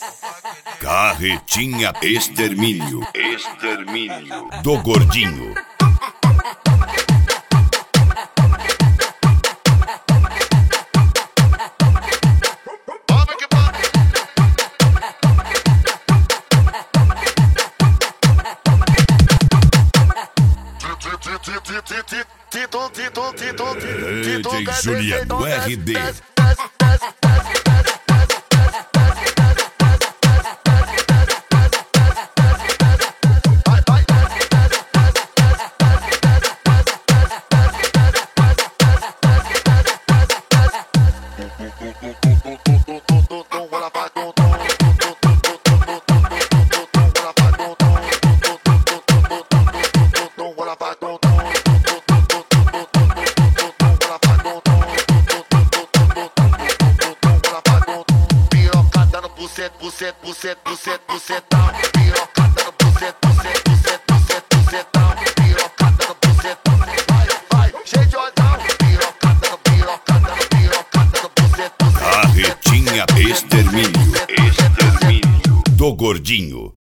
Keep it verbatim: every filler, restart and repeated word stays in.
Carretinha Extermínio. Extermínio do Gordinho. D J Juliano R D. Bucet, bucet, bucet, bucetão, pirocada no bucet, bucet, bucet, bucet, bucetão, pirocada no bucet, vai, vai, cheio de olhão, pirocada no, pirocada no, pirocada no bucet, bucet. Carretinha Extermínio. Extermínio do Gordinho.